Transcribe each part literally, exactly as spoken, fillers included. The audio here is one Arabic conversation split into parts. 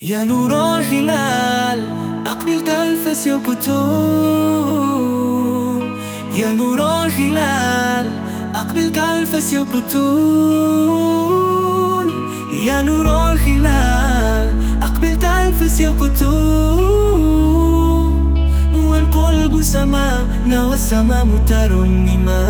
يا نور الهلال أقبل تلفس يا بطول. يا نور الهلال أقبل تلفس يا بطول. يا نور الهلال أقبل تلفس يا بطول. والقلب سماء والسماء مترنما.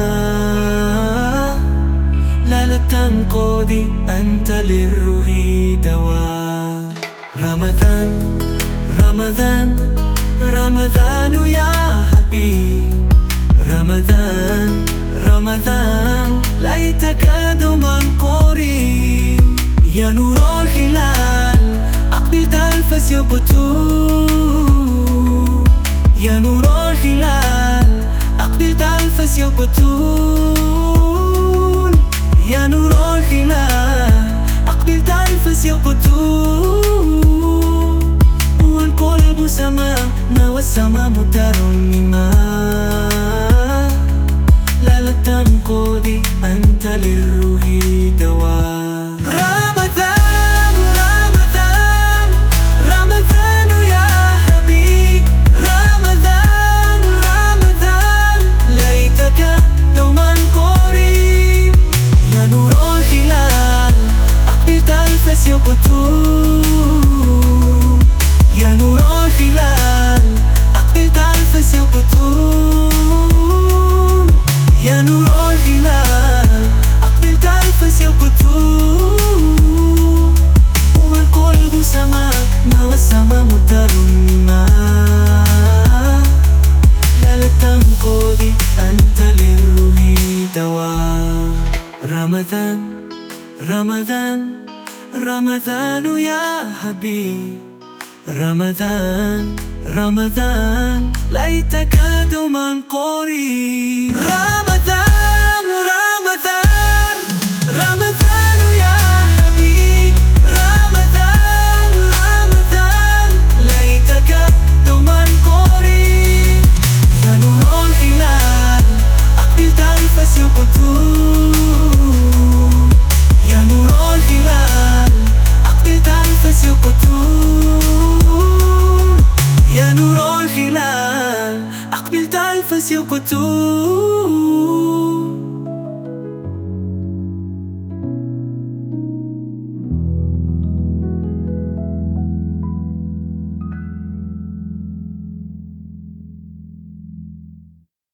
لا لا تنقضي أنت للروح دواء. رمضان رمضان رمضان يا حبيب. رمضان رمضان ليتك دوما قريب. يا نور الهلال أقبل تلفس يا بطول. يا نور الهلال أقبل تلفس يا بطول. يا نور الهلال أقبل تلفس يا بطول. والقلب سماء والسماء مترنما. لا لا تنقضي أنت للروح دواء. رمضان رمضان رمضان يا حبيب. رمضان رمضان ليتك دوما قريب. يا نور الهلال أقبل تلفس يا بطول. يا نور الهلال أقبل تلفس يا بطول. يا نور الهلال أقبل تلفس يا بطول. والقلب سماء والسماء مترنما. لا لا تنقضي أنت للروح دواء. رمضان رمضان رمضان يا حبيب. رمضان رمضان ليتك دوما قريب. رمضان